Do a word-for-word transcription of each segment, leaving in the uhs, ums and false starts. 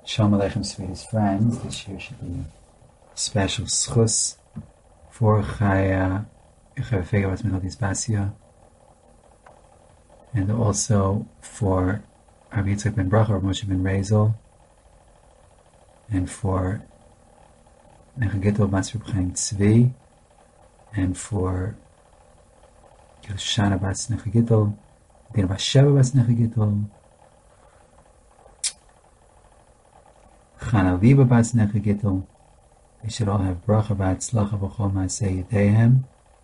Shalom Aleichem, sweetest friends. This year should be a special schus for Chaya Fega Bat Mechadis Basia, and also for Rabbi Yitzchak ben Bracha, Rabbi Moshe ben Rezel, and for Necha Gittel Bas Reb Chaim Tzvi, and for Shana Bas Necha Gittel, Dina Bas Sheva Bas Necha Gittel, Chana Liba Bas Necha Gittel. They should all have bracha v'atzlacha v'chol ma'aseh yedeihem.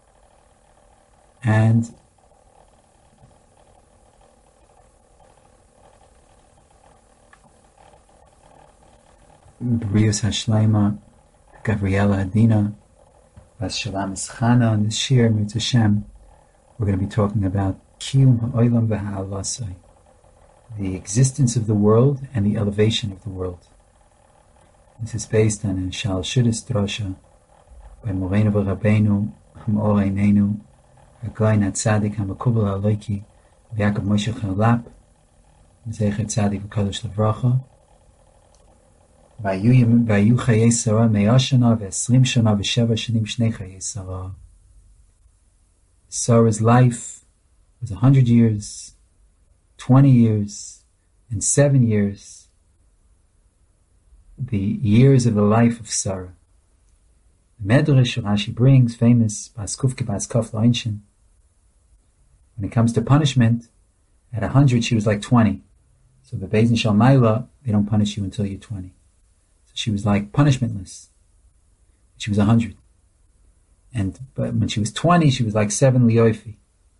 And Brius Hashleima, Gabriela Adina, Bas Shalom Ischana. On this year, Mitzvah Shem, we're going to be talking about Kiyum Ha'olam v'ha'alasai, the existence of the world and the elevation of the world. This is based on a Shal Shudis Drosha by Moreinu v'Rabbeinu Hamor Einenu Hagoyin HaTzadik HaMakubal HaLoiki V'Yakov Moshe Chalap Zecher Tzadik V'Kadosh L'Vracha V'Ayu Chayei Sarah Me'ah Shana V'Esrim Shana V'Sheva Shanim Shnei Chayei Sarah. Sarah's life was a hundred years, twenty years, and seven years. The years of the life of Sarah. The Medrash Rashi brings, famous, Bas Kufke Bas Kaf Loinshin. When it comes to punishment, at a hundred she was like twenty. So the Beis Din Shel Maila, they don't punish you until you're twenty. So she was like punishmentless. She was a hundred. And but when she was twenty, she was like seven Lioifi.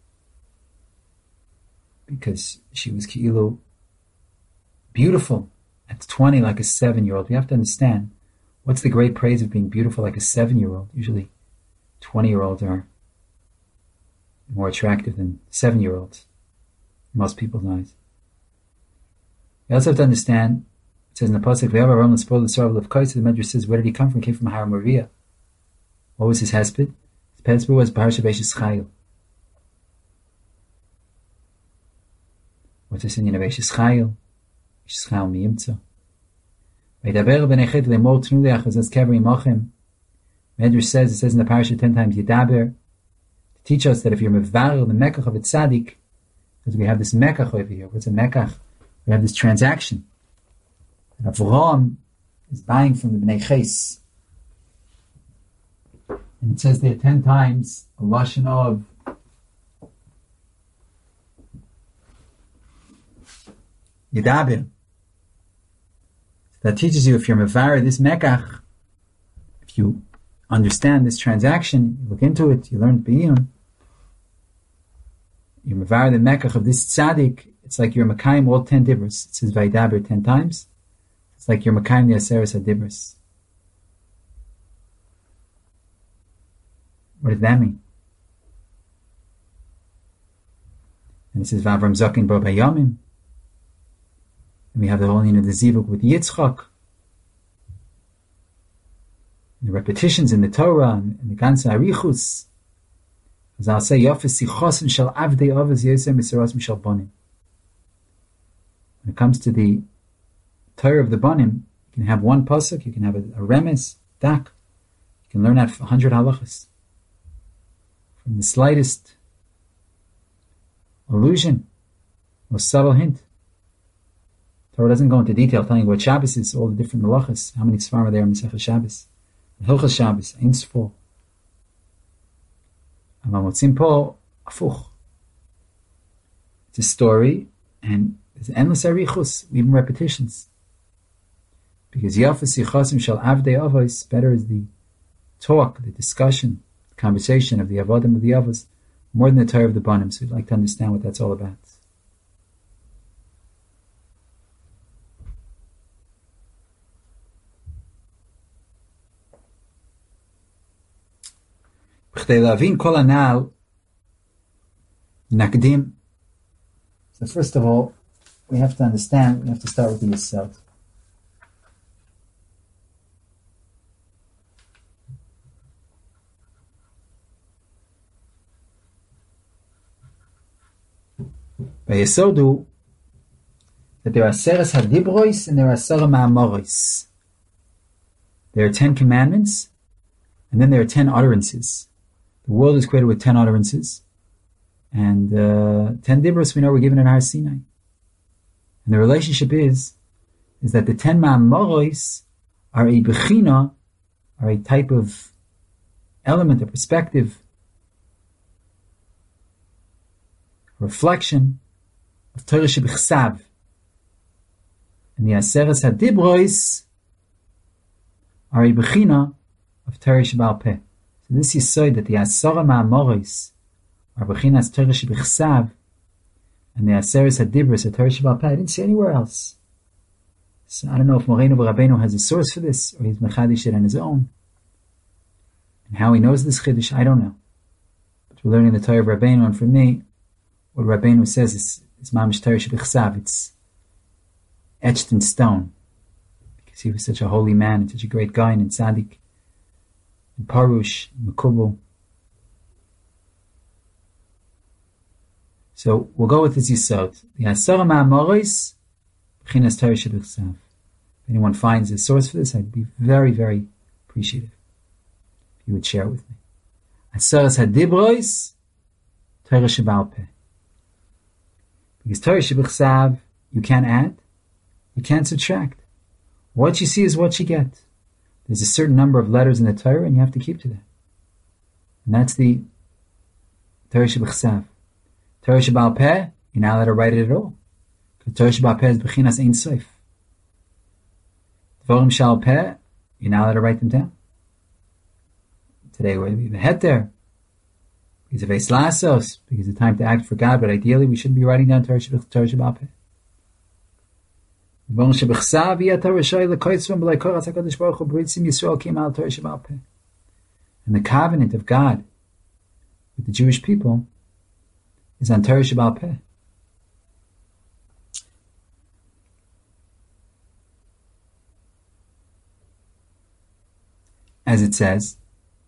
Because she was Ki'ilu beautiful. At twenty, like a seven-year-old. We have to understand, what's the great praise of being beautiful like a seven-year-old? Usually, twenty-year-olds are more attractive than seven-year-olds in most people's eyes. You also have to understand, it says in the Pasuk, "We have our own spoil the sorrow of Kaisa." The Medrash says, where did he come from? He came from Har Moriah. What was his hesped? His hesped was Parsha Beishis Chayil. What's this in Beishis Chayil? Medrash says, it says in the parasha ten times Yedaber, to teach us that if you're mevarel the mekach of a tzaddik, because we have this mekach over here. What's a mekach? We have this transaction. And Avraham is buying from the Bnei Ches. And it says there ten times a lashon of Yedaber. That teaches you if you're mevareh this mekach, if you understand this transaction, you look into it, you learn biyun, you're mevareh the mekach of this tzaddik, it's like you're mekayim all ten dibros. It says vaydaber ten times. It's like you're mekayim the aseres hadibros. What does that mean? And it says vavram zakin bo bayamim. And we have the whole, you know, the zivuk with Yitzchak, and the repetitions in the Torah, and, and the ganze arichus. As I'll say, Yafes sichosim shel avdei avos yosem miserosim shel bonim. When it comes to the Torah of the bonim, you can have one pasuk, you can have a, a remes, dak. You can learn out a hundred halachas from the slightest allusion or subtle hint. Torah doesn't go into detail telling you what Shabbos is, all the different malachas, how many svarim are there in Masechah Shabbos, Hilchas Shabbos, Ein Sfor. And Motzim Po, Afuch. It's a story, and there's endless arichus, even repetitions. Because Yafas Yichasim Shal Avdei Avos, better is the talk, the discussion, the conversation of the Avodim of the Avos, more than the Torah of the Banim. So we'd like to understand what that's all about. So first of all, we have to understand, we have to start with the Yisod. By Yisodu, that there are Aseres Hadibrois and there are Asara Ma'amoros. There are ten commandments, and then there are ten utterances. The world is created with ten utterances, and uh, ten Dibros we know were given in Har Sinai. And the relationship is, is that the ten Ma'amoros are a Bechina, are a type of element, a perspective, reflection of Torah Shebichsav. And the Aseres Hadibrois are a Bechina of Torah Shebal Peh. So this is so that the Asara Ma'amoros are Bechinas Torah Shebichsav, and the Aseres Hadibrois are Torah Shebal Peh. I didn't see anywhere else. So I don't know if Moreinu Rabbeinu has a source for this, or he's mechadish it on his own. And how he knows this chiddush, I don't know. But we're learning the Torah of Rabbeinu, and for me, what Rabbeinu says is, is Mamish Torah Shebichsav. It's etched in stone, because he was such a holy man and such a great guy in Tzaddik, in Parush, in Mekubal. So we'll go with this Yisod. The Asara Ma'amoros, B'chinas Torah Shebichsav. If anyone finds a source for this, I'd be very, very appreciative if you would share it with me. Aseres Hadibrois, Torah Shebal Peh. Because Torah Shebichsav, you can't add, you can't subtract. What you see is what you get. There's a certain number of letters in the Torah, and you have to keep to that. And that's the Torah Shebichsav. Torah Shebal Peh, you're not allowed to write it at all. Because Torah Shebal Peh is Bechinas Ein Sof. Dvorim Shal Peh, you're not allowed to write them down. Today we have a het there. Because of Eis Lasos, because it's time to act for God, but ideally we shouldn't be writing down Torah Shebal Peh. And the covenant of God with the Jewish people is on Torah Shebal Peh. As it says,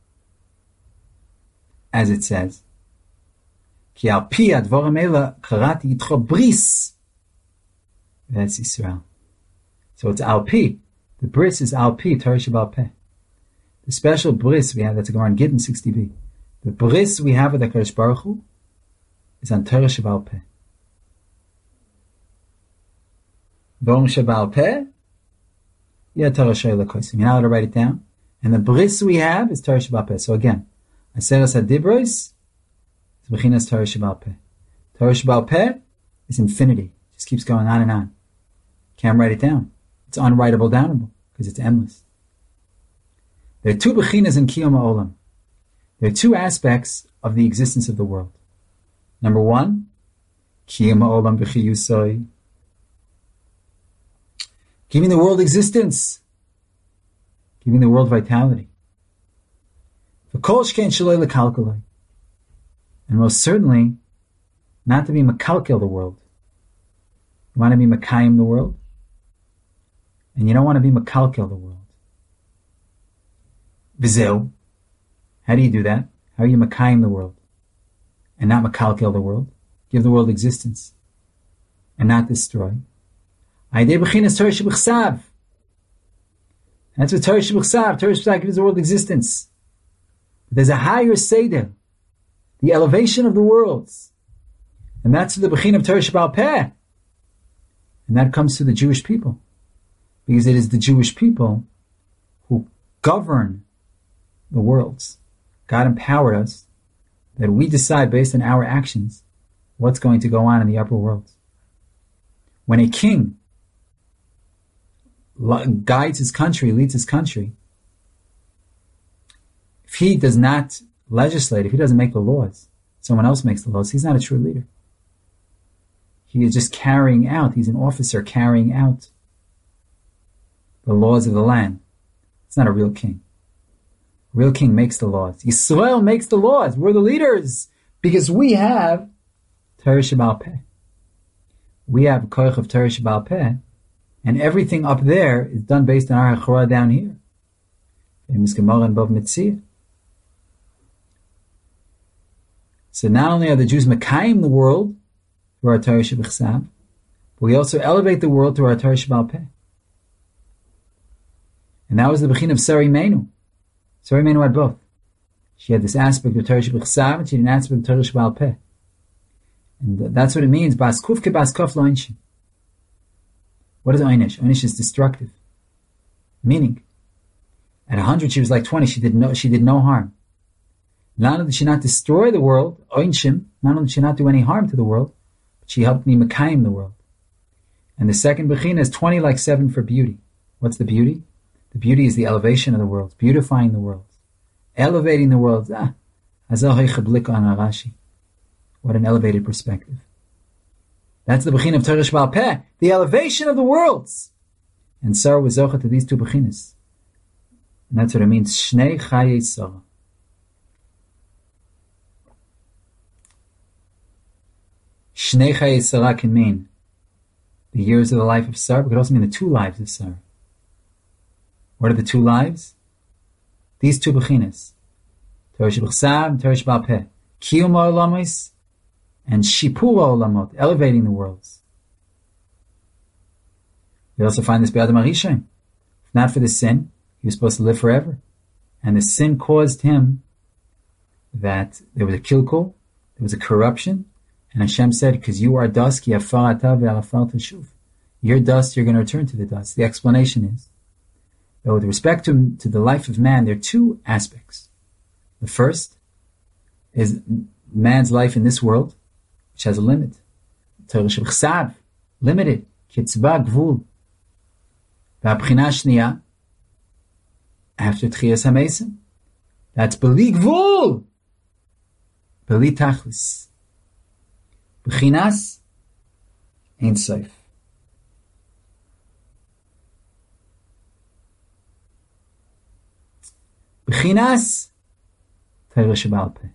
as it says, Ki al pi advorim ela karati yitcho bris. That's Yisrael. So it's al pi. The bris is al pi, Torah Shebal Peh. The special bris we have, that's a Gemara in Gittin sixty b. The bris we have with the HaKadosh Baruch Hu is on Torah Shebal Peh. Dvorim Shebal Peh, yeah, Torah Shebal Peh. You're not allowed to write it down. And the bris we have is Torah Shebal Peh. So again, Aseres Hadibrois is Bechinas Torah Shebal Peh. Torah Shebal Peh is infinity. It just keeps going on and on. Can't write it down. It's unwritable downable because it's endless. There are two Bechinas in Kiyum HaOlam. There are two aspects of the existence of the world. Number one, Kiyum HaOlam B'chiyusoi. Giving the world existence. Giving the world vitality. And most certainly, not to be makalkel the world. You want to be makayim the world, and you don't want to be makalkel the world. V'zeu. How do you do that? How are you makayim the world, and not makalkel the world? Give the world existence, and not destroy. Aydei b'chinas Torah Shebichsav. That's what Torah Shebichsav. Torah Shebichsav gives the world existence. There's a higher Seder, the elevation of the worlds. And that's the Bechin of Torah Shebal Peh. And that comes to the Jewish people. Because it is the Jewish people who govern the worlds. God empowered us that we decide based on our actions what's going to go on in the upper worlds. When a king guides his country, leads his country, if he does not legislate, if he doesn't make the laws, someone else makes the laws, he's not a true leader. He is just carrying out, he's an officer carrying out the laws of the land. It's not a real king. A real king makes the laws. Yisrael makes the laws. We're the leaders because we have Torah Shebal Peh. We have a koich of Torah Shebal Peh, and everything up there is done based on our hachora down here. Famous Gemara and Bava Metzia. So not only are the Jews Mekayim the world through our Torah Shebichsav, but we also elevate the world through our Torah Sheba'al Peh. And that was the Bechin of Sari Meinu. Sari Meinu had both. She had this aspect of Torah Sheba'al and she had an aspect of Torah Sheba'al Peh. And that's what it means. Bas kufke bas kaf lo einshin. What is einish? Einish is destructive. Meaning, at a hundred she was like twenty. She did no. She did no harm. Not only did she not destroy the world, einshim. Not only did she not do any harm to the world, but she helped me mekayim the world. And the second bechina is twenty like seven for beauty. What's the beauty? The beauty is the elevation of the world, beautifying the world, elevating the world. Ah, azahei chablik on Rashi. What an elevated perspective. That's the Bechin of Torah Sheba'al Peh, the elevation of the worlds. And Sarah was zocha to these two Bechinas. And that's what it means, Shnei Chayei Sarah. Shnei Chayei Sarah can mean the years of the life of Sarah, but it could also mean the two lives of Sarah. What are the two lives? These two Bechinas. Torah Sheba'al and Torah Sheba'al Peh. Kiyum ha'olamos and Shipur ha'olamot, elevating the worlds. We also find this by Adam HaRishon. If not for the sin, he was supposed to live forever. And the sin caused him that there was a kilkul, there was a corruption, and Hashem said, because you are dust, ki afar ata ve'alafar teshuv. You're dust, you're going to return to the dust. The explanation is that with respect to, to the life of man, there are two aspects. The first is man's life in this world, which has a limit. Torah Sheb'chsav, limited. Kitzba, gvul. V'abchina shniya, after Tchiyas HaMesim, that's beli gvul, beli tachlis. B'chinas, Ein Sof. B'chinas, Torah Sheba'al Peh.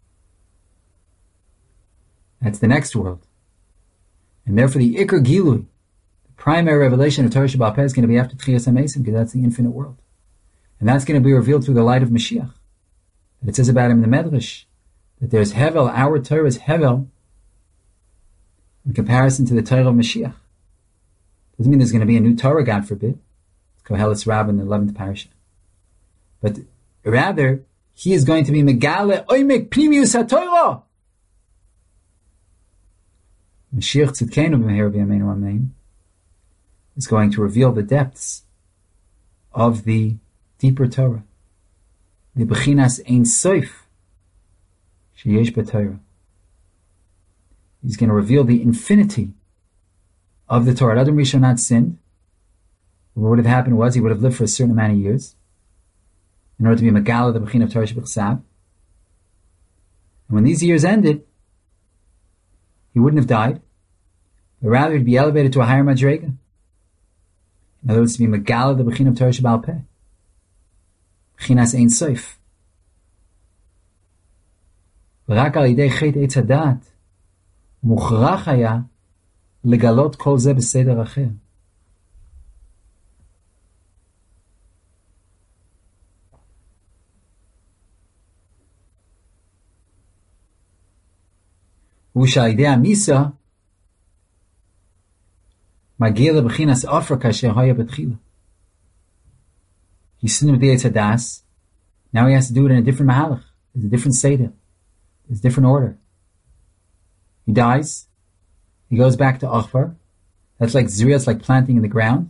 That's the next world. And therefore the Iker Gilui, the primary revelation of Torah Sheba'al Peh, is going to be after Tchiyas HaMesim, because that's the infinite world. And that's going to be revealed through the light of Mashiach. And it says about him in the Medrash, that there's Hevel, our Torah is Hevel, in comparison to the Torah of Mashiach. Doesn't mean there's going to be a new Torah, God forbid. It's Koheles Rabbah in the eleventh parasha. But rather, he is going to be Megale Oimek Primius HaTorah. Mashiach Tzidkenu B'meher B'yameinu Amen is going to reveal the depths of the deeper Torah. The Bechinas Ein Sof Sheyesh B'Torah. He's going to reveal the infinity of the Torah. Adam Rishon not sinned. What would have happened was he would have lived for a certain amount of years in order to be Megala, the Bechin of Torah Sheb'chsav. And when these years ended, he wouldn't have died, but rather he'd be elevated to a higher Madrega. In other words, to be Megala, the Bechin of Torah Sheba'al Peh. Bechinas Ein Sof. ורק על ידי חטא עץ הדעת מוכרח היה לגלות כל זה בסדר אחר. הוא שעל ידי המיסה מגיע לבחינס עופר כאשר היה בתחילה. He sinned with the Eitz Hadas. Now he has to do it in a different mahalach. There's a different seder. There's a different order. He dies. He goes back to Achbar. That's like Zriya, it's like planting in the ground.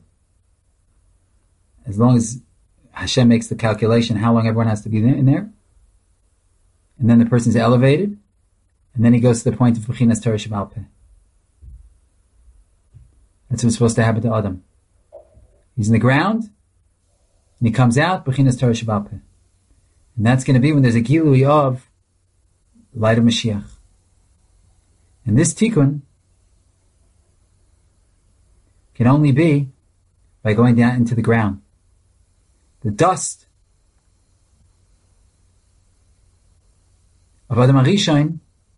As long as Hashem makes the calculation how long everyone has to be in there. And then the person's elevated. And then he goes to the point of Bechinas Torah Sheba'al Peh. That's what's supposed to happen to Adam. He's in the ground. And he comes out, Bechinas Torah Sheba'al Peh. And that's going to be when there's a Gilui of the light of Mashiach. And this tikkun can only be by going down into the ground. The dust of Adam HaRishon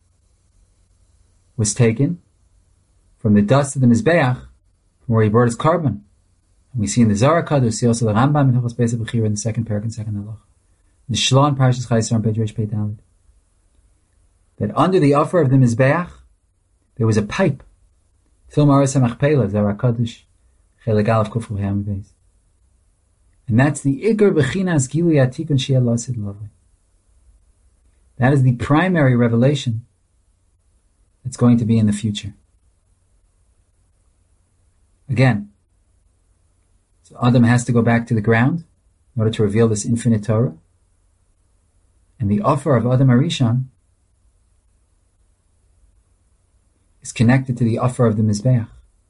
was taken from the dust of the Mizbeach, from where he brought his carbon. And we see in the Zohar Kadosh, we see also the Rambam in Hilchos Beis HaBechira in the second parak and second halach. The Shloh in Parashas Chayei Sarah on page Reish Pei Daled. That under the offer of the Mizbeach, there was a pipe Film Aras HaMachpelah, Zohar HaKadosh, Chelik Aleph Kuf Ruhem Beis. And that's the Iker Bechinas Gilui Atikun Shia Lasid Lavoi. That is the primary revelation that's going to be in the future. Again, so Adam has to go back to the ground in order to reveal this infinite Torah. And the offer of Adam Arishon is connected to the offer of the Mizbeach.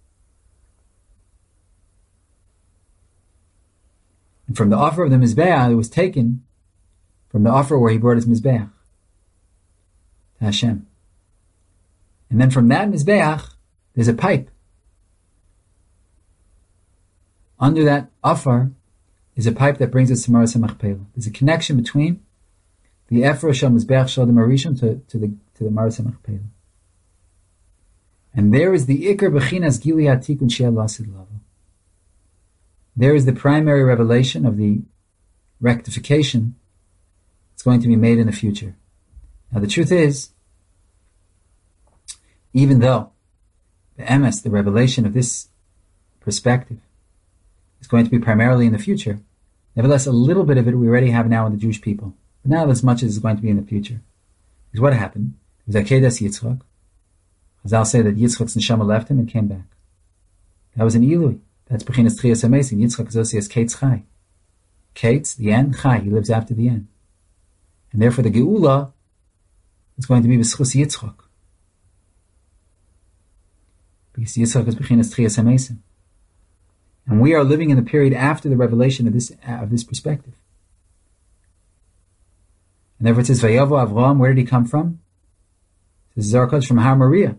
And from the offer of the Mizbeach, it was taken from the offer where he brought his Mizbeach to Hashem. And then from that Mizbeach, there's a pipe. Under that offer is a pipe that brings us to Maras HaMachpelah. There's a connection between the Ephra Shal Mizbeach Shal Adam Arishon to, to the to the Maras HaMachpelah. And there is the Iker Bechinas Gili Atikun Shia Lasid Lavo. There is the primary revelation of the rectification that's going to be made in the future. Now the truth is, even though the M S, the revelation of this perspective, is going to be primarily in the future, nevertheless a little bit of it we already have now in the Jewish people. But not as much as is going to be in the future. Because what happened? It was Akedas Yitzchak. Chazal say that Yitzchak's neshama left him and came back. That was an Ilui. That's Bechinas Tchias HaMesim. Yitzchak is also as Kates Chai. Kates, the end, Chai, he lives after the end. And therefore the Geula is going to be B'schus Yitzchak. Because Yitzchak is Bechinas Tchias HaMesim. And we are living in the period after the revelation of this of this perspective. And therefore it says, Vayavo Avraham, where did he come from? It says Zohar HaKadosh from Har Moriah.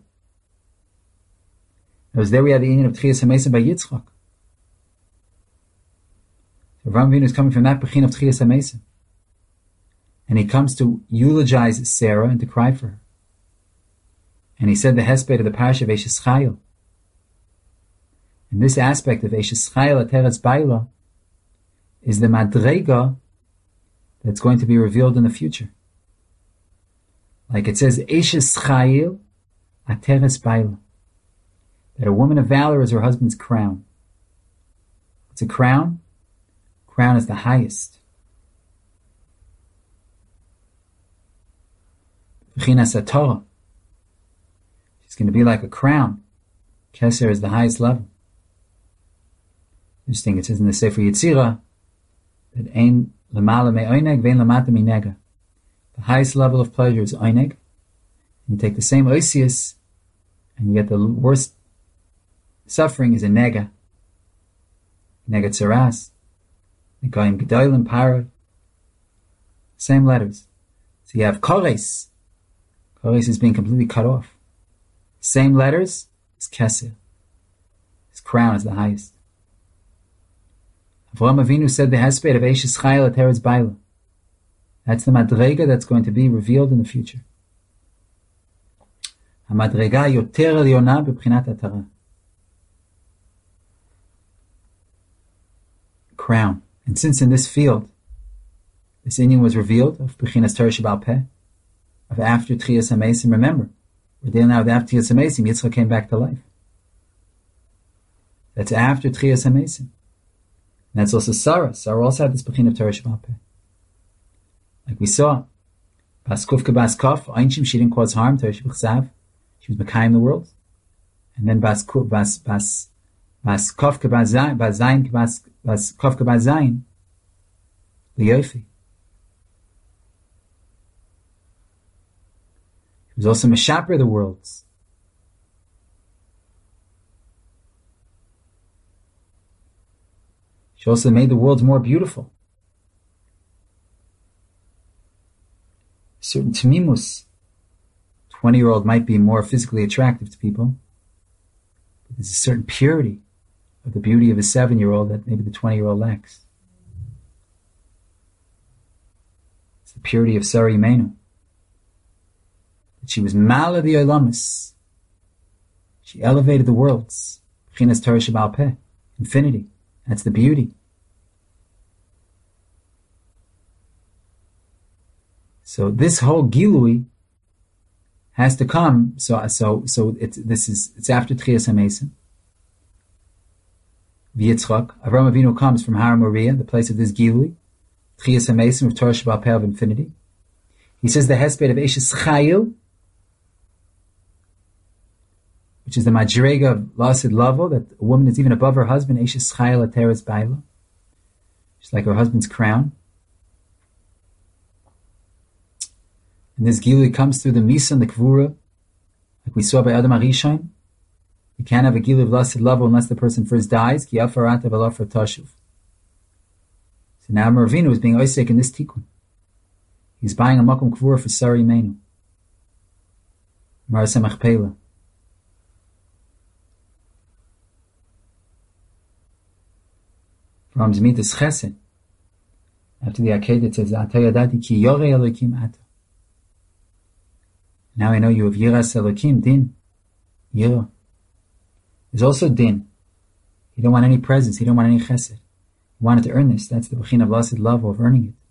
It was there we had the union of Tchias HaMesim by Yitzchak. So Avraham Avinu is coming from that Bechin of Tchias HaMesim. And he comes to eulogize Sarah and to cry for her. And he said the hesped of the parasha of Eshes Chayil. And this aspect of Eshes Chayil Ateres Baila is the madrega that's going to be revealed in the future. Like it says, Eshes Chayil Ateres Baila. That a woman of valor is her husband's crown. It's a crown. Crown is the highest. Bechinas HaTorah. She's going to be like a crown. Keser is the highest level. Interesting, it says in the Sefer Yetzirah that ein lemala me oineg vein lamata mi nega. The highest level of pleasure is oineg. You take the same oisius and you get the worst suffering is a nega. Nega tzaras. Nigayim gedolim parad. Same letters. So you have kores. Kores is being completely cut off. Same letters is keser. His crown is the highest. Avraham Avinu said the hesped of Eshes Chayil Ateres Baila. That's the madrega that's going to be revealed in the future. Hamadrega yoter eliyona b'bchinat atara. Crown. And since in this field, this inyan was revealed of b'chinas Torah Sheba'al Peh, of after Tchias HaMesim, remember, we're dealing now with after Tchias HaMesim, Yitzchak came back to life. That's after Tchias HaMesim. And that's also Sarah. Sarah also had this Bechin of Torah Sheba'al Peh. Like we saw, Bas Kuf Bas Kaf, Einshim, she didn't cause harm, Torah Sheba'al she was Mekayim the world. And then Bas Kuf, Bas, Bas, Bas Kaf Bas Zayin, Bas Zayin, Bas, Bas Kaf Bas Zayin, Liyofi. He was also Meshaper the worlds. She also made the worlds more beautiful. A certain tamimus, twenty-year-old might be more physically attractive to people, but there's a certain purity of the beauty of a seven-year-old that maybe the twenty-year-old lacks. It's the purity of Sarah Imenu. That she was Mala the Olamis. She elevated the worlds. B'chinas Torah Sheba'al Peh, infinity. That's the beauty. So this whole Gilui has to come. So, so, so it's this is it's after Tchias HaMesim. V'Yitzchak, Avraham Avinu comes from Har Moriah, the place of this Gilui, Tchias HaMesim of Torah Sheba'al Peh of infinity. He says the hesped of Eishes Chayil, which is the Madrega of Lasid Lavo, that a woman is even above her husband, Eishes Chayil Ateres Baila. She's like her husband's crown. And this Gilui comes through the Misa and the Kvura, like we saw by Adam HaRishon. You can't have a Gilui of Lasid Lavo unless the person first dies. Ki afarat avalafra tashuv. So now Mervinu is being oisek in this tikkun. He's buying a makom kvura for Sari Menu. Marasa Machpelah. From Zmitas Chesed. After the Akedah it says, Atayadati ki yorei Elokim ata. Now I know you have Yiras Elokim, din. Yirah. There's also din. He don't want any presents. He don't want any chesed. He wanted to earn this. That's the b'chin of Lasid Lavo, of earning it.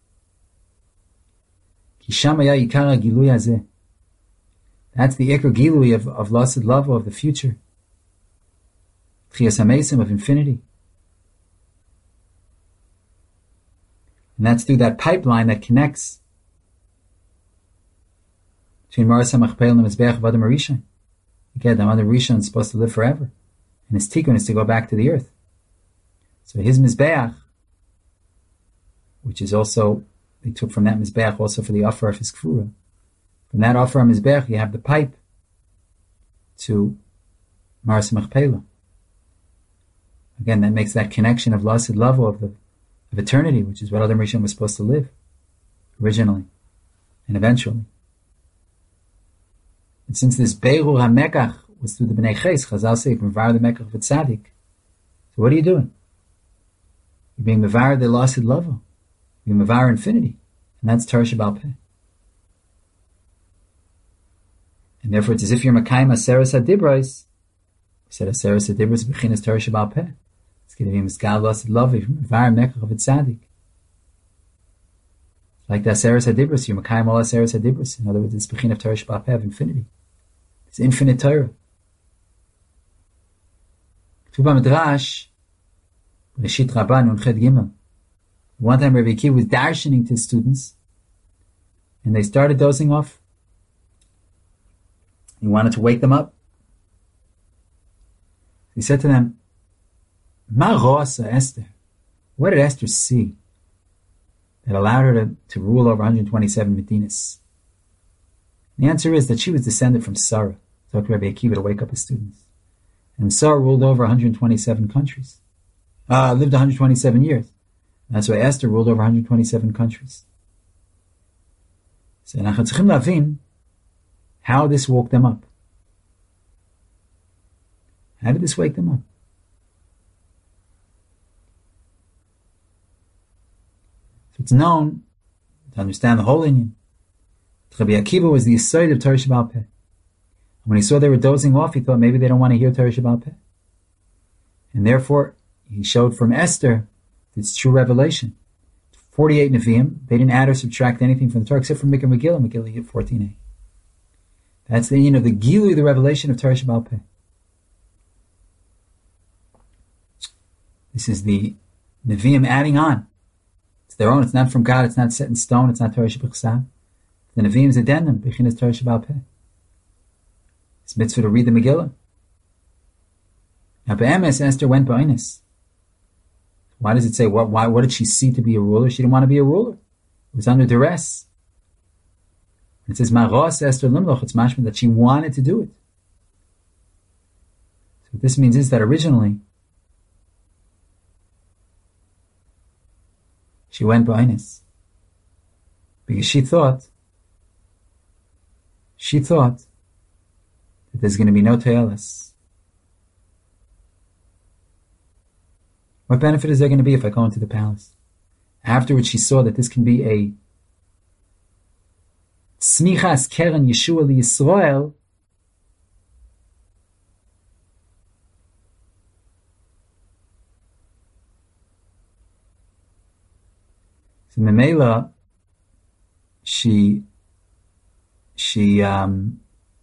Ki sham haya ikar hagilui hazeh. That's the ikar gilui of, of Lasid Lavo, of the future. Tchias HaMesim, of infinity. And that's through that pipeline that connects between Maras HaMachpelah and the Mizbeach of Adam HaRishon. Again, the Adam HaRishon is supposed to live forever. And his tikkun is to go back to the earth. So his Mizbeach, which is also, they took from that Mizbeach also for the offer of his Kfura. From that offer of Mizbeach, you have the pipe to Maras HaMachpelah. Again, that makes that connection of Lasid Lavo, of the of eternity, which is what Adam Rishon was supposed to live originally and eventually. And since this Beirur HaMekach was through the Bnei Ches, Chazal say, Mevar the Mekach v'Tzadik. So what are you doing? You're being Mevar the Lasid Lavo. You're Mevar infinity. And that's Torah Sheba'al Peh. And therefore it's as if you're Makayim Aseres HaDibros. We said Aseres HaDibros b'chinas Torah Sheba'al Peh. It's going to be Mizgal Lasid Lavo, Mevar Mekach v'Tzadik. Like the Aseres HaDibros, you're Makayim all Aseres HaDibros. In other words, it's b'chin of Torah Sheba'al Peh, of infinity. It's infinite Torah. Tuba Midrash, Reshit Rabban, Unchet Gimel. One time Rabbi Akiva was darshaning to his students, and they started dozing off. He wanted to wake them up. He said to them, Ma ro'asa Esther? What did Esther see that allowed her to, to rule over one hundred twenty-seven Medinas? The answer is that she was descended from Sarah. Talked to Rabbi Akiva to wake up his students. And Sarah ruled over one hundred twenty-seven countries. Uh, lived one hundred twenty-seven years. And that's why Esther ruled over one hundred twenty-seven countries. So אנחנו צריכים להבין how this woke them up. How did this wake them up? So it's known, to understand the whole Indian, Rabbi Akiva was the Yesod of Torah Sheba'al Peh. When he saw they were dozing off, he thought maybe they don't want to hear Torah Sheba'al Peh. And therefore, he showed from Esther its true revelation. forty-eight Nevi'im, they didn't add or subtract anything from the Torah except for Mikra Megillah, Megillah fourteen a. That's the, you know, the Gilui, the revelation of Torah Sheba'al Peh. This is the Nevi'im adding on. It's their own, it's not from God, it's not set in stone, it's not Torah Sheba'al. The Nevi'im's addendum, Bechinas Torah Sheba'al Peh. It's mitzvah to read the Megillah. Now, Be'emes, Esther went ba'inus. Why does it say, what, why, what did she see to be a ruler? She didn't want to be a ruler. It was under duress. It says, Ma'ros Esther limloch, it's mashma that she wanted to do it. So what this means is that originally, she went ba'inus. Because she thought, she thought that there's going to be no te'eles. What benefit is there going to be if I go into the palace? Afterwards, she saw that this can be a tzmichas keren Yeshua liYisrael. So Memela, she, she, um,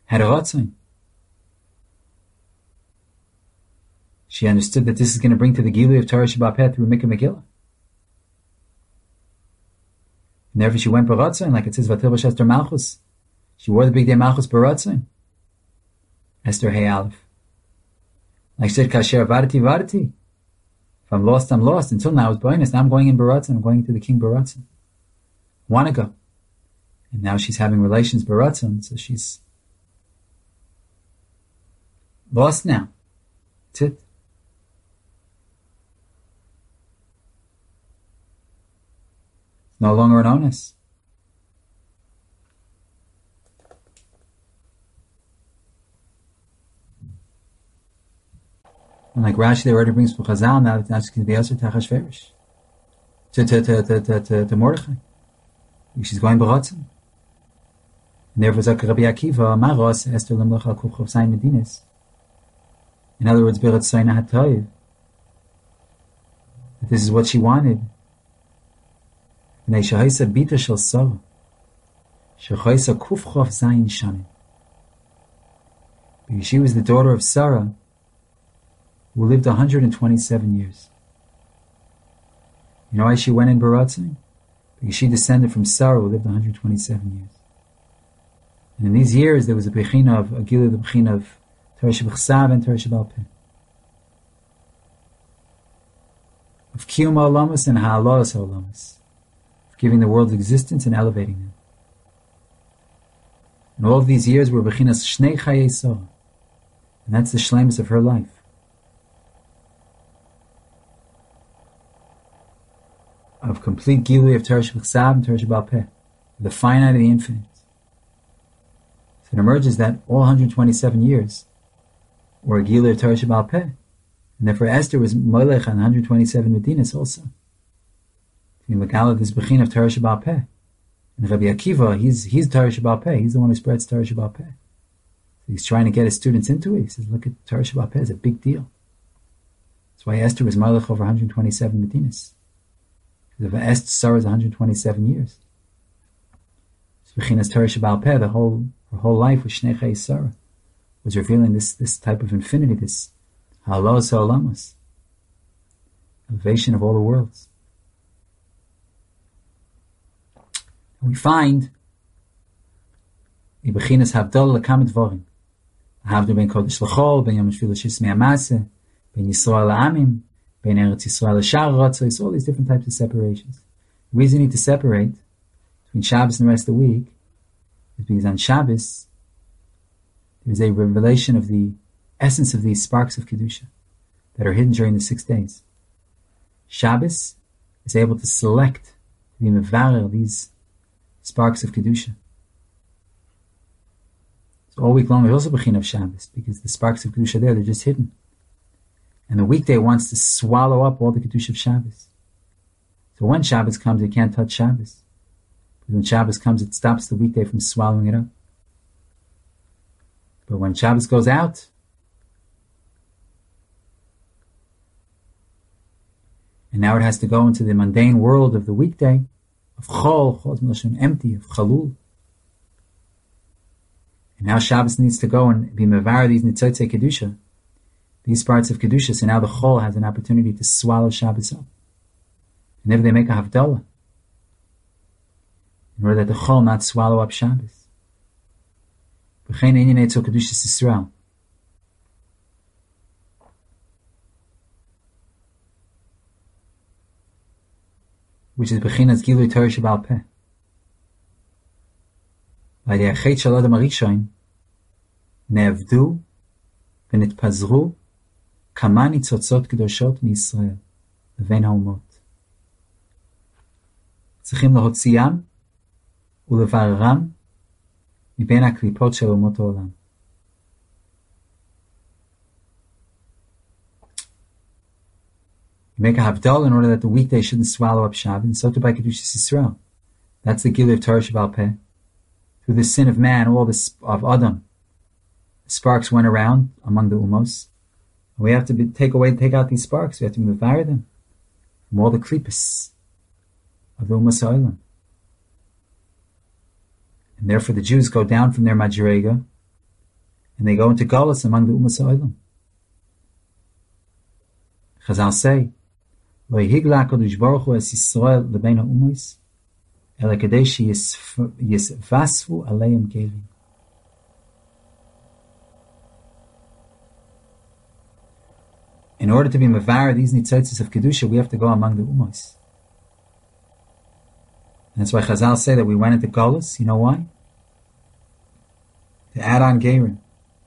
had a ratzon. She understood that this is going to bring to the Gilui of Torah Sheba'al Peh through Mikra Megillah. And therefore she went baratzon, like it says, Vatil B'Shester Malchus. She wore the big day Malchus baratzon. Esther Hey Aleph. Like she said, Kasher Varati Varati. If I'm lost, I'm lost. Until now, I was bonus. Now I'm going in baratzon. I'm going to the king baratzon. Want to go. And now she's having relations baratzon, so she's lost now. That's it. It's no longer an onus. And like Rashi, they already brings from Chazal now that she's going to be answered to Achashverosh, to to to to to, to, to Mordechai. She's going baratzon. And therefore, Zakar Rabbi Akiva, Maros Esther Lemloch Al Kuchov Zayin Medinas. In other words, Birat Soina Hatoiv. That this is what she wanted. Because she was the daughter of Sarah, who lived one hundred twenty-seven years. You know why she went in baratzon? Because she descended from Sarah, who lived one hundred twenty-seven years. And in these years, there was a bechina of, a gilui, the bechina of Torah Shebachsav and Torah Sheba'al Peh. Of Kiyum HaOlamus and Ha'alos HaOlamus. Of giving the world existence and elevating them. And all of these years were bechinas Shnei Chayei Sarah. And that's the shleimus of her life. Of complete gilui of Torah Shebachsav and Torah Sheba'al Peh. The finite and the infinite. So it emerges that all one hundred twenty-seven years were a gilui of Torah Sheba'al Peh. And therefore Esther was Molech on one hundred twenty-seven Medinas also. You look out at this bechin of Torah Sheba'al Peh. And Rabbi Akiva, he's, he's Torah Sheba'al Peh. He's the one who spreads Torah Sheba'al Peh. So he's trying to get his students into it. He says, look at Torah Sheba'al Peh, it's a big deal. That's why Esther was Molech over one hundred twenty-seven Medinas. Because of Esther, Sarah is one hundred twenty-seven years. So bechinas Torah Sheba'al Peh, the whole, her whole life was Shnei Chayei Sarah, was revealing this, this type of infinity, this Ha'alos HaOlamus, elevation of all the worlds. And we find Ibechinas Havdol Lekam Dvorim. Havdol ben Kodesh L'chol, ben Yom Shvil Shismei Amaseh, ben Yisrael La'amim, ben Eretz Yisrael L'shar Ratzos, all these different types of separations. The reason you need to separate between Shabbos and the rest of the week is because on Shabbos there is a revelation of the essence of these sparks of Kedusha that are hidden during the six days. Shabbos is able to select, to be mevarer these sparks of Kedusha. So all week long there's also bechin of Shabbos, because the sparks of Kedusha there, they're just hidden. And the weekday wants to swallow up all the Kedusha of Shabbos. So when Shabbos comes, it can't touch Shabbos. Because when Shabbos comes, it stops the weekday from swallowing it up. But when Shabbos goes out, and now it has to go into the mundane world of the weekday, of chol, chol is empty, of chalul. And now Shabbos needs to go and be mevar these nitzotzei kedusha, these parts of kedusha. So now the chol has an opportunity to swallow Shabbos up. And if they make a havdalah, in order that the chol not swallow up Shabbos. B'chein inyan etzo kedushas Yisrael. Which is Bechinas Gilui Torah Sheba'al Peh. By the Achet Shel Adam HaRishon, Ne'avdu v'nitpazru kama nitzotzot kedoshot miYisrael levein ha'umot. Tzrichim lahotziam ulevareram miben haklipot shel umot ha'olam. You make a havdal in order that the weekday shouldn't swallow up Shabbos, and so to by Kedushas Yisrael. That's the Gilui of Torah Sheba'al Peh. Through the sin of man, all this of Adam, sparks went around among the umos. And we have to be, take away, take out these sparks. We have to mevar them from all the klippas of the umas ha'olam. And therefore the Jews go down from their madrega and they go into Galus among the Umas Ha'olam. Chazal say, Lo yihigla HaKadosh Baruch Hu es Yisrael lebein ha'umas, ela kadei sheyisvasvu aleim gerim. In order to be mevar these nitzotzes of kedusha, we have to go among the umas. And that's why Chazal say that we went into Galus. You know why? To add on gerim.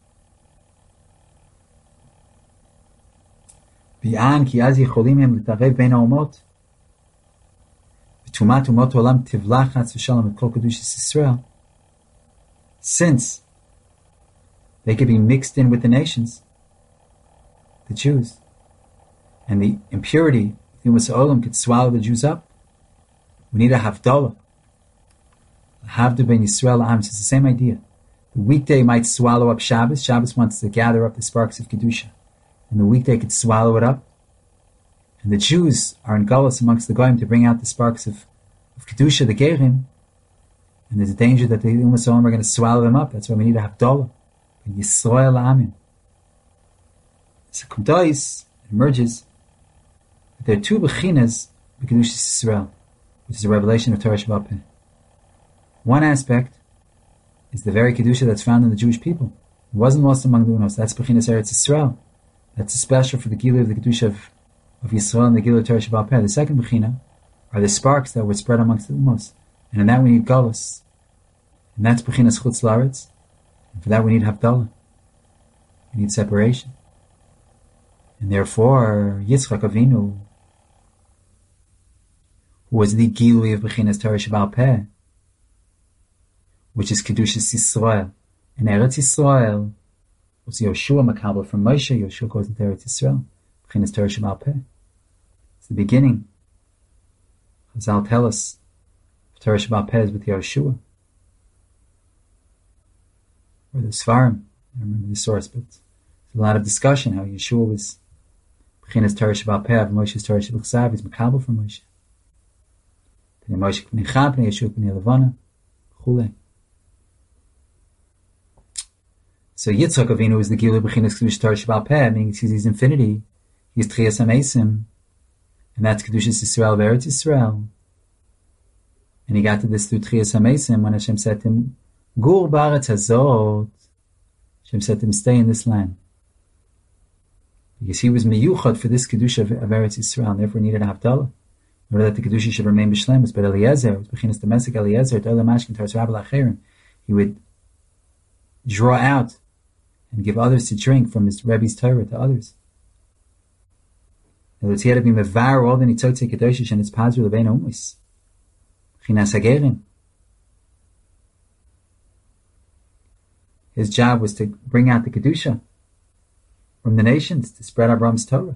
V'an ki az yicholim hem l'tarev bein ha'umot v'tumat umot olam tivlach chatz v'shalom et kol kedushas Yisrael. Since they could be mixed in with the nations, the Jews, and the impurity of the Umas Ha'olam could swallow the Jews up, we need a Havdalah. Havdu ben Yisrael Am. It's the same idea. The weekday might swallow up Shabbos. Shabbos wants to gather up the sparks of Kedusha. And the weekday could swallow it up. And the Jews are in Galus amongst the Goyim to bring out the sparks of, of Kedusha, the Gerim. And there's a danger that the Umas Ha'olam are going to swallow them up. That's why we need a Havdalah. Ben Yisrael Amim. So Kumdais emerges that there are two Bechinas of Kedusha Yisrael, which is a revelation of Torah Sheba'al Peh. One aspect is the very Kedusha that's found in the Jewish people. It wasn't lost among the Unos. That's Bechinas Eretz Yisrael. That's special for the Gilui of the Kedusha of, of Yisrael and the Gilui of Torah Sheba'al Peh. The second Bechina are the sparks that were spread amongst the Umos. And in that we need Galus. And that's Bechinas Chutz La'aretz. And for that we need Havdalah. We need separation. And therefore, Yitzchak Avinu, who was the Gilui of Bechinas Torah Sheba'al Peh, which is Kedushas Yisrael. In Eretz Yisrael, was Yoshua Makabel from Moshe. Yoshua goes into Eretz Yisrael. Bechinas Torah Sheba'al Peh. It's the beginning. Chazal tell us Torah Sheba'al Peh is with Yoshua. Or the Svarim. I don't remember the source, but there's a lot of discussion how Yeshua was Bechinas Torah Sheba'al Peh, Moshe's Torah Sheba'al Chsav, he's Makabel from Moshe. Pnei Moshe Pnei Chab, Pnei Yeshua Pnei Levana, Chulei. So Yitzchak Avinu is the Gilui Bechinas Kedushas Torah Sheba'al Peh, meaning he's infinity. He's Tchias HaMeisim, and that's Kedushas Yisrael Eretz Yisrael. And he got to this through Tchias HaMeisim when Hashem said to him, Gur Ba'aretz Hazot. Hashem said to him, stay in this land. Because he was meyuchad for this Kedusha of, of Eretz Yisrael, and therefore needed a Havdalah. In order that the Kedusha should remain b'shlemus. But Eliezer, it was Bechinas domestic Eliezer, Dola Mashkin Taras Rabbi Lacherim, he would draw out and give others to drink from his Rebbe's Torah to others. In other words, he had to be mevar all the nitzotzei kedoshish and its pazur lebein umis. Chinas hagerim. His job was to bring out the kedusha from the nations to spread Abraham's Torah.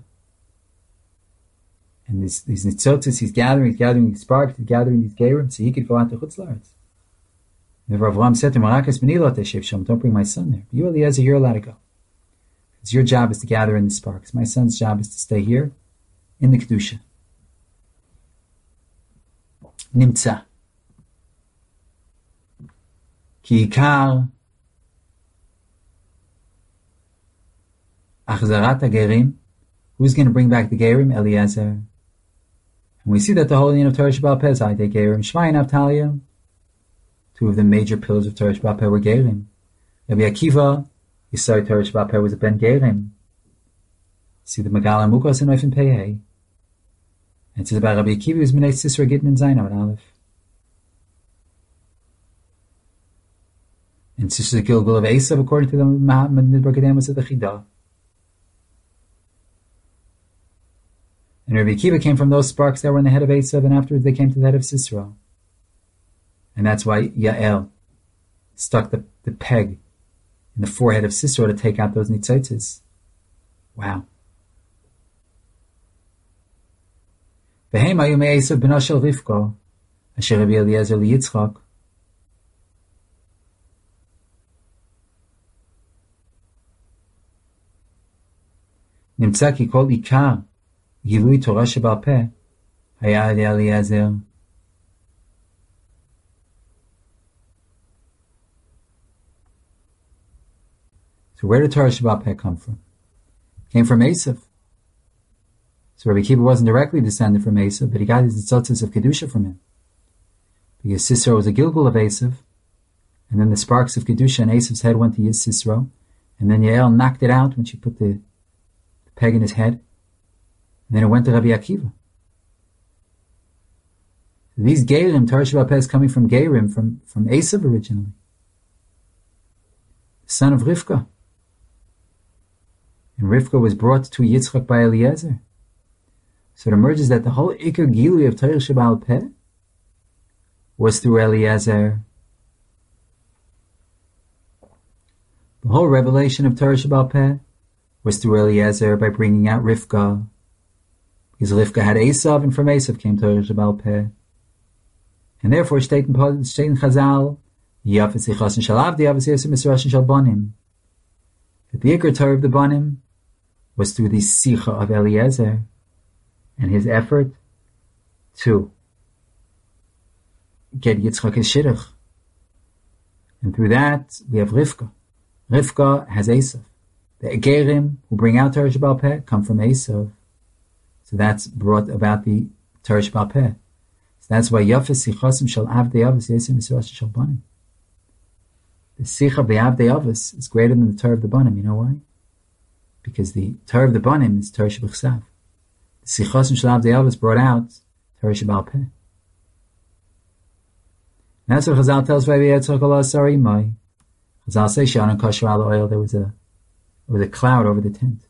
And these these nitzotzes he's gathering, he's gathering these sparks, he's gathering these gerim, so he could go out to Chutz La'aretz. Never Avraham said to him, don't bring my son there. But you, Eliezer, you're allowed to go. Because your job is to gather in the sparks. My son's job is to stay here in the Kedusha. Nimtza. Ki ikar achzarat hagerim. Who's going to bring back the gerim? Eliezer. And we see that the whole union of Torah Sheba'al Peh is Haidei gerim. Shmai and Avtalia. Two of the major pillars of Torah Sheba'al Peh were Gerim. Rabbi Akiva, Yisai Torah Sheba'al Peh was a Ben Gerim. See the Megala Mukos and Oifen Pehei. And it says about Rabbi Akiva, he was Minei Sisra Gittin and Zainam and Aleph. And Sisra the Gilgul of Esav, according to the Mahamad Midbar Kedem, was at the Chidah. And Rabbi Akiva came from those sparks that were in the head of Esav, and afterwards they came to the head of Sisra. And that's why Yael stuck the, the peg in the forehead of Sisera to take out those nitzotzes. Wow. V'hem hayu me'esav b'no shel Rivka, asher Rabbi Eliezer liYitzchak. Nimtza ki kol ikar gilui Torah sheba'al peh haya al Eliezer. So where did Torah Shabbat Peh come from? It came from Esav. So Rabbi Akiva wasn't directly descended from Esav, but he got his tzotzos of Kedusha from him. Because Sisera was a Gilgul of Esav, and then the sparks of Kedusha in Esav's head went to Yis Sisera, and then Yael knocked it out when she put the, the peg in his head, and then it went to Rabbi Akiva. So these Geirim, Torah Shabbat Peh is coming from Geirim, from, from Esav originally, the son of Rivka. And Rivka was brought to Yitzchak by Eliezer. So it emerges that the whole Iker Gilui of Torah Shabbat Peh was through Eliezer. The whole revelation of Torah Shabbat Peh was through Eliezer by bringing out Rivka. Because Rivka had Esav, and from Esav came Torah Shabbat Peh. And therefore, steht in Chazal, Yafetz Yichas and Shalav, the Yafetz Yosef Misrash and Shalbanim. That the Iker Torah of the Banim was through the Sicha of Eliezer and his effort to get Yitzchak his Shidduch. And through that, we have Rivka. Rivka has Esav. The Egerim who bring out Torah Shabbat Peh come from Esav. So that's brought about the Torah Shabbat Peh. So that's why Yafes Sichasim Shal Avdei Avos Yosef Misrash Shal Banim. The Sikh of the Avdei Avos is greater than the Torah of the Banim. You know why? Because the Torah of the Banim is Torah Shabbat. The Sichasim Shal Avdei Avos brought out Torah Shabbat Peh. That's what Chazal tells Rabbi Yitzchak Allah Sari Mai. Chazal says Sharon Kosher Al Oil, there was a there was a cloud over the tent.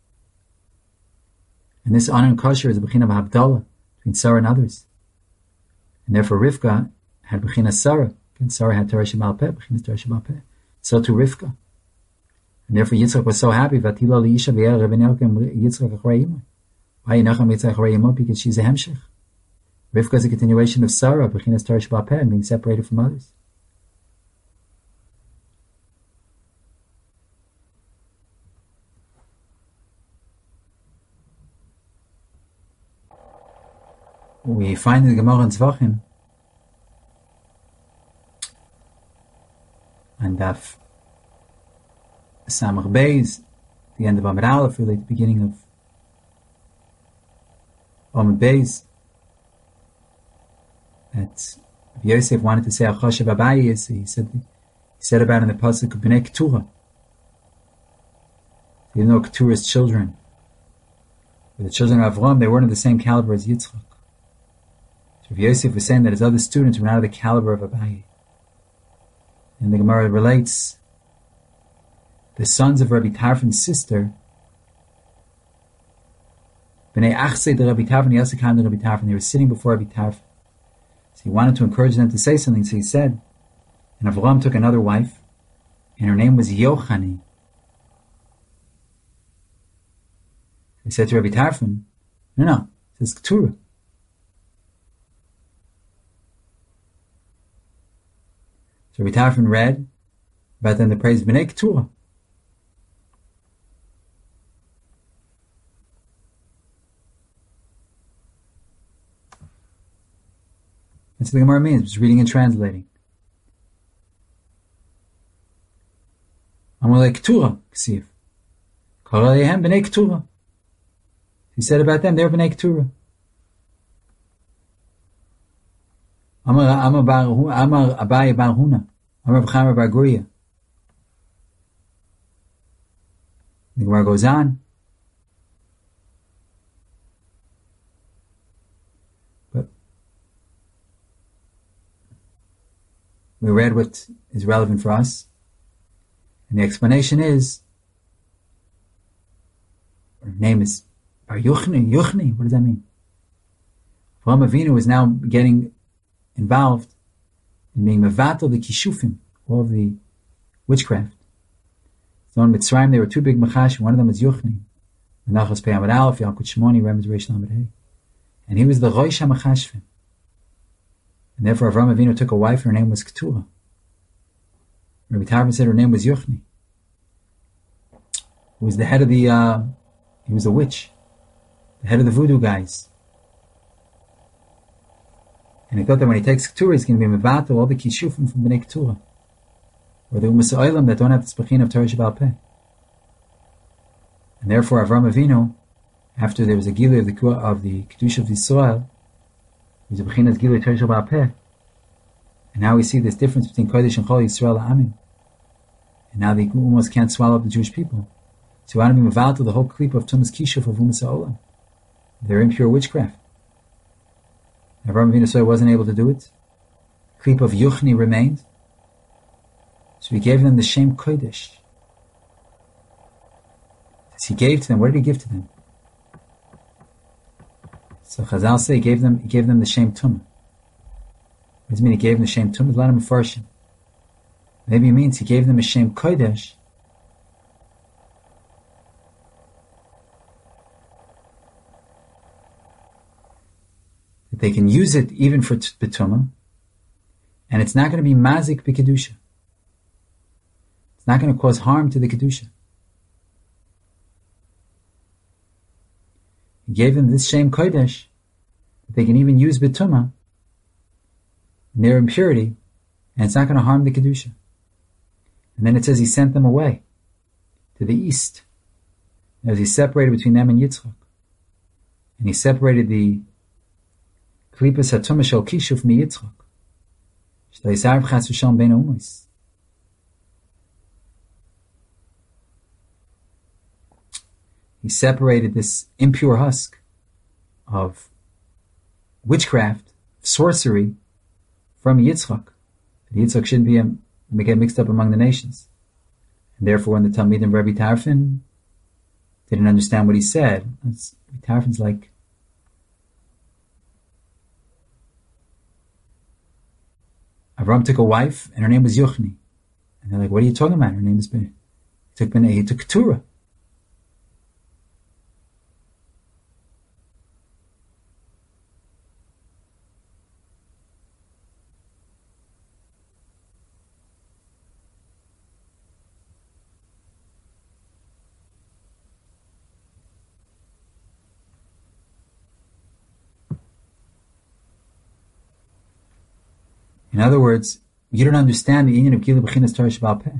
And this Anan Kosher is a Bechina of Havdalah between Sarah and others. And therefore Rivka had Bechina Sarah. And Sarah had Torah Shabbat Peh, Bechina Torah Shabbat Peh. So too Rivka. And therefore Yitzchak was so happy. Vatila liisha v'yer Rebenelkem Yitzchak achrei imah. Why Yinacham Yitzchak achrei imah? Because she's a hemshech. Rivka is a continuation of Sarah, Bechina's Torah Shabbat Peh, and being separated from others. We find in the Gemara in Tzvachim, and Daf Samach Beis, the end of Amud Aleph, really the beginning of Amud Beis, that Yosef wanted to say Achoshev Abayi is, he said he said about in the pasuk of Bnei Keturah. You know Keturah's children, but the children of Avram, they weren't of the same caliber as Yitzchak. So Yosef was saying that his other students were not of the caliber of Abayi. And the Gemara relates the sons of Rabbi Tarfon's sister, Bnei Achsei de Rabbi Tarfon, Yosakam de Rabbi Tarfon, they were sitting before Rabbi Tarfon. So he wanted to encourage them to say something, so he said, and Avram took another wife, and her name was Yochani. He said to Rabbi Tarfon, no, no, it says Keturah. So Rabbi Tarfon read about them the praise Bnei Keturah. That's what the Gemara means, it's reading and translating. Amalei Keturah, Ksiv. Kol Aleihem Bnei Keturah. He said about them, they're Bnei Keturah. Amar Amar Bar Amar Abaye Bar Huna. Amar B'chamer Bar Guria. The Gemara goes on. But we read what is relevant for us. And the explanation is, her name is Bar Yuchni. Yuchni, what does that mean? Avraham Avinu is now getting involved in being mevatel the kishufim, all of the witchcraft. So in Mitzrayim there were two big machashim. One of them was Yuchni, Menachos Pei Amud Aleph, Yalkut Shmoni, Remez Reish Lamed Hey, and he was the Rosh HaMachashvim. And therefore Avraham Avinu took a wife. Her name was Keturah. Rabbi Tarfon said her name was Yuchni. Who was the head of the? Uh, he was a witch, the head of the voodoo guys. And he thought that when he takes Keturah, he's going to be mevatel all the kishufim from Bnei Keturah, or the Umas Olam that don't have the spachin of Torah Shabbat Peh. And therefore, Avram Avinu, after there was a Gilui of the of the Kedusha of Yisrael, there's a Bechinas Gilui Torah Shel Peh. And now we see this difference between Kodesh and Chol Yisrael Amim. And now they almost can't swallow up the Jewish people. So we want to be mevatel the whole klipa of Tumas Kishuf of Umas Ha'olam. They're impure witchcraft. Avraham Avinu so wasn't able to do it. The klipa of Yuchni remained. So he gave them the Shem Kodesh. As he gave to them, what did he give to them? So Chazal say he gave them, he gave them the Shem Tumah. What does it mean he gave them the Shem Tumah? Let him farshim. Maybe it means he gave them a Shem Kodesh that they can use it even for Betumah, and it's not going to be mazik b'kedusha. It's not going to cause harm to the kedusha. He gave them this Shem Kodesh that they can even use Betumah in their impurity, and it's not going to harm the kedusha. And then it says he sent them away to the east. As he separated between them and Yitzchak. And he separated the Klipas HaTumah Shel Kishuf mi Yitzchak. Sh'lo yisarv chas v'shalom bein ha'umos. He separated this impure husk of witchcraft, sorcery, from Yitzchak. That Yitzchak shouldn't be a We get mixed up among the nations. And therefore, when the Talmidim Rabbi Tarfon didn't understand what he said, Rabbi Tarfon's like, Avram took a wife, and her name was Yochni. And they're like, what are you talking about? Her name is Bnei. He took Bnei, he took Keturah. In other words, you don't understand the union of Gilui B'chinas Torah Sheba'al Peh.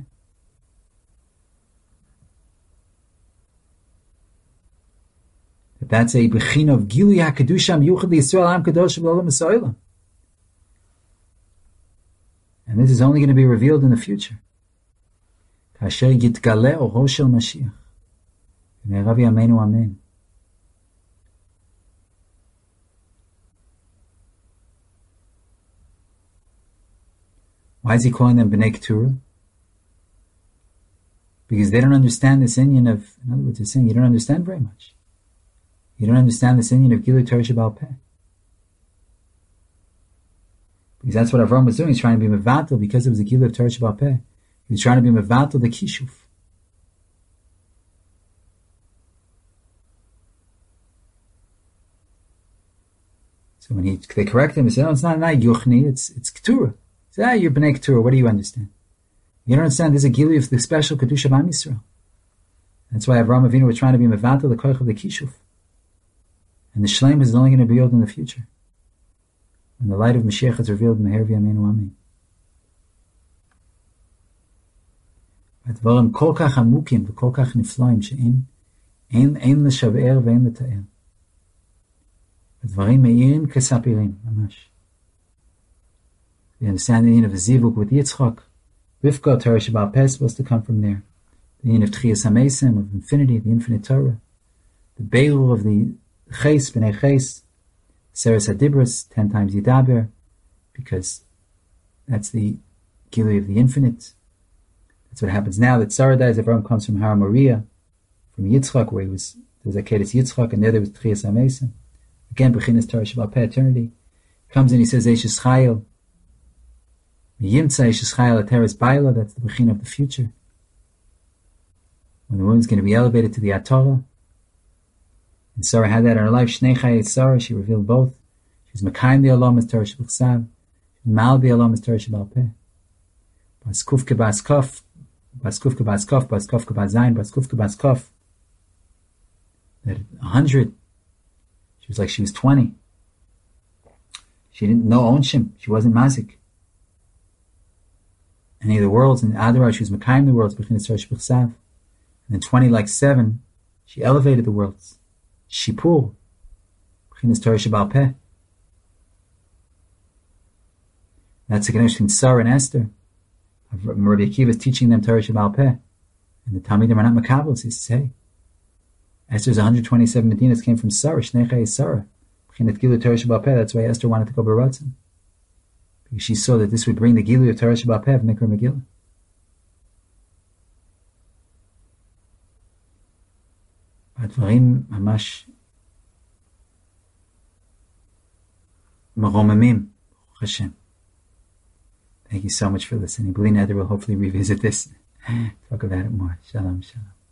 That that's a B'china of Gilui HaKedusha Miyuchad L'Yisrael Am Kadosh B'Olam V'So'ilam. And this is only going to be revealed in the future. Kasher Yitgaleh Oro Shel Mashiach. V'Me'erav Yameinu Amen. Why is he calling them B'nai Keturah? Because they don't understand this Inyan of, in other words, he's saying you don't understand very much. You don't understand this Inyan of Gilui Torah Sheba'al Peh. Because that's what Avram was doing. He's trying to be mevatel because it was a Gilui of Torah Sheba'al Peh. He was trying to be mevatel the Kishuf. So when he, they correct him, he said, oh, it's not, not Yuchni, it's, it's Keturah. He said, ah, you're B'nai Keturah, what do you understand? You don't understand, there's a Gilui of the special Kedusha of Am Yisrael. That's why Avraham Avinu was trying to be mevatel the koich of the Kishuf. And the Shleim is only going to be revealed in the future. When the light of Mashiach is revealed in Meher V'Yameinu Amen. הדברים כל כך עמוקים וכל כך נפלאים שאין אין, אין לשבער ואין לתאר. הדברים מאירים כספירים, ממש. The understanding of the Zivuk with Yitzchak, Rivka, Torah Sheba'al Peh is supposed to come from there. The meaning of Tchias HaMesim, of infinity, the infinite Torah. The Beirur of the Ches, B'nai Ches, Seres HaDibros, ten times Yidaber, because that's the Gilui of the infinite. That's what happens now, that Sarah dies, Avraham comes from Har Moriah, from Yitzchak, where he was, there was Akedes Yitzchak, and there there was Tchias HaMesim. Again, B'chinas Torah Sheba'al Peh, eternity. Comes in, he says, Eishes Chayil, Yimtza Eishes Chayil Ateres Baila, that's the B'china of the future. When the woman's going to be elevated to the Atorah. And Sarah had that in her life, Shnei Chayei Sarah, she revealed both. She was Mekayim the Olam as Torah Sheba'al Chsav, Mal the Olam as Torah Sheba'al Peh. Bas Kufke Bas Kof, Bas Kufke Bas Kof, Bas Kofke Bas Zayin, Bas Kufke Bas Kof. That a hundred, she was like she was twenty. She didn't know Onshim, she wasn't Mazik. Any of the worlds, in Adara, she was Mekayim the worlds, B'chinas Torah Sheba'al Chsav. And then twenty like seven, She elevated the worlds. Shipur. B'chinas Torah Sheba'al Peh. That's the connection between Sarah and Esther. Rabbi Akiva is teaching them Torah Sheba'al Peh. And the Talmidim are not Makabels. He says, hey, Esther's one hundred twenty-seven Medinas came from Sarah. Shnei is Sarah. B'chinas Gilu Torah Sheba'al Peh. That's why Esther wanted to go Baratzim. Because she saw that this would bring the Gilu of Torah Sheba'al Peh of Mikra Megillah. הדברים ממש מרוממים, ברוך השם. Thank you so much for listening. B'li neder, we'll hopefully revisit this, talk about it more. Shalom, shalom.